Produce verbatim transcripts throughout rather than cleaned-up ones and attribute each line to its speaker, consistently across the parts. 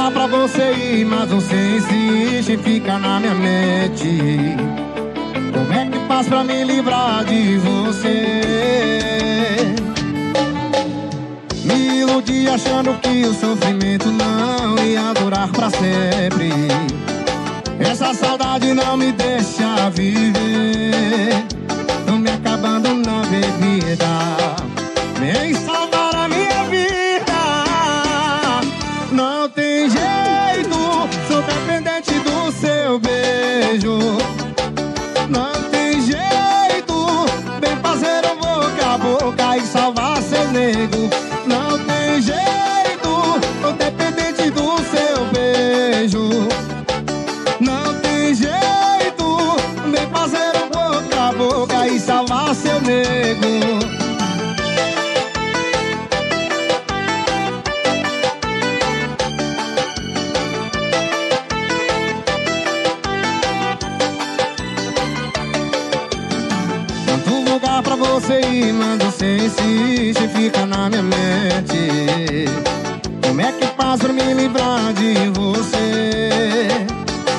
Speaker 1: lugar pra você ir, mas você insiste em ficar na minha mente. Como é que faz pra me livrar de você? Me iludi achando que o sofrimento não ia durar pra sempre. Essa saudade não me deixa viver. Tô me acabando na bebida, nem salvar a minha vida. Não tem jeito, sou dependente do seu beijo. Não tem jeito, vem fazer um boca a boca e salvar seu nego. Não tem jeito, sou dependente do seu beijo. Não tem jeito, vem fazer um boca a boca e salvar seu nego. Tanto lugar pra você ir, mas você insiste e fica na minha mente. Como é que faz pra me livrar de você?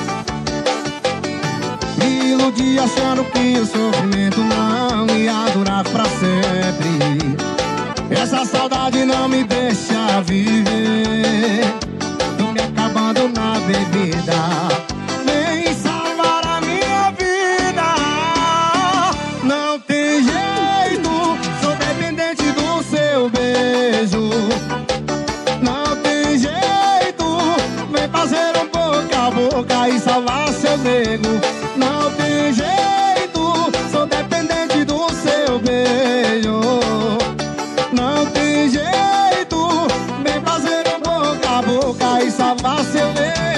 Speaker 1: Me iludi achando que o sofrimento não ia durar pra sempre. Essa saudade não me deixa viver. Tô me acabando na bebida, vem salvar a minha vida. Não tem jeito, sou dependente do seu beijo. Não tem jeito, vem fazer um boca a boca e salvar seu nego. Não tem jeito, sou dependente do seu beijo. Não tem jeito, vem fazer um boca a boca e salvar seu nego.